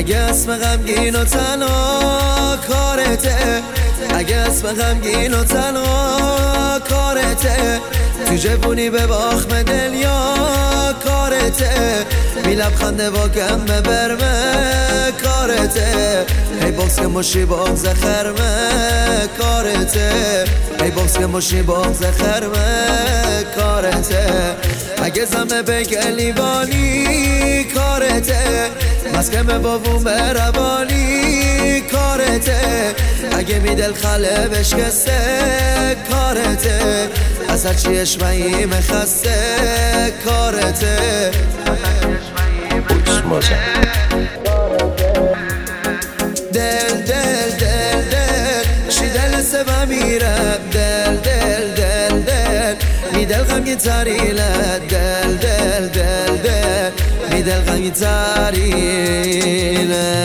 اگه اسم غمگین و تنها کارته، اگه اسم غمگین و تنها کارته، تو جوونی به باخم دل یا کارته، بی لبخنده با گم برمه کارته، ای باکس که مشی باغز خرمه کارته، ای باکس که مشی باغز خرمه کارته، اگه زمه بگه لیوانی کارته، مسکم بابون بربانی کارته، اگه میدل خاله بشکسته کارته، از هر چی اشمعی مخسته کارته. دل دل دل دل شی دل سبا میرم، دل دل دل دل میدل غمگی تاریله، دل دل دل دل میدل غمگی تاریله.